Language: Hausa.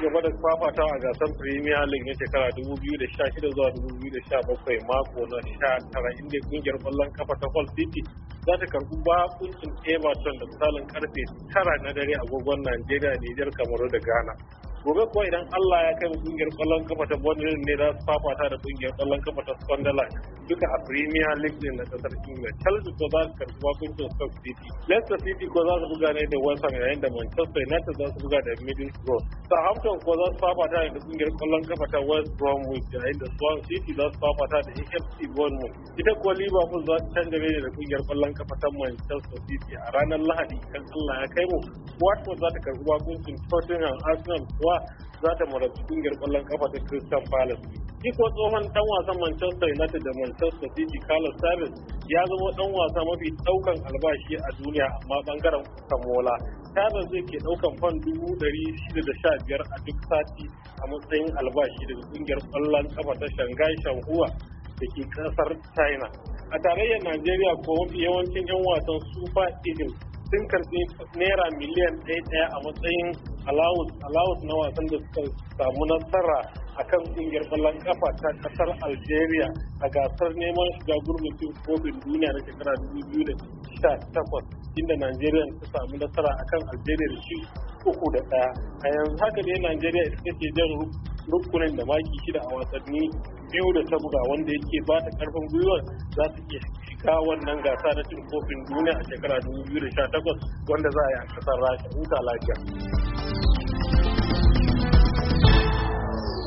gaba da fafatawa a gasar Premier League na shekara 2016 zuwa 2017 mako na 19 inda kungiyar ƙwallon kafa ta Hull City za ta karbi bakuncin Everton da misalin karfe 9 na dare agogon Najeriya, Nijar, Kamaru da Ghana. Gobe kuwa idan Allah ya kai kungiyar ƙwallon kafa ta Bournemouth ne za su fafata da kungiyar ƙwallon kafa ta Sunderland duka a Premier League din na kasar England. Chelsea ko za su karbi bakuncin Stoke City. Leicester City ko za su buga ne da West Ham, yayin da Manchester United za su buga da Middlesbrough. Southampton ko za su fafata da kungiyar ƙwallon kafa ta West Bromwich, yayin da Swansea City za su fafata da AFC Bournemouth. Ita kuwa Liverpool za su canza ne da kungiyar ƙwallon kafa ta Manchester City a ranar Lahadi kan Allah ya kai mu. Watford za ta karbi bakuncin Tottenham. Arsenal kuwa za ta marabci kungiyar ƙwallon kafa ta Crystal Palace. Shi ko tsohon dan wasan Manchester United da Manchester City Carlos Tevez ya zama dan wasa mafi daukan albashi a duniya, amma bangaren Samola Tevez zai ke daukan fan 615 a duk sati a matsayin albashi daga kungiyar ƙwallon kafa ta Shanghai Shenhua da ke kasar China. A tarayyar Najeriya ko mafi yawancin 'yan wasan Super Eagles sun karbi naira miliyan 1 a matsayin allowance na wasan da suka samu nasara akan kungiyar ƙwallon kafa ta kasar Algeria a gasar neman shiga gurbin kofin duniya na shekara 2018, inda Najeriya ta samu nasara akan Algeria da shi 3-1. A yanzu haka dai Najeriya ita ce jan rukunin da maki 6 a wasanni 2 da ta buga, wanda yake ba ta karfin gwiwar za ta iya shiga wannan gasa na cin kofin duniya a shekara 2018 wanda za a yi a kasar Rasha. Huta lafiya.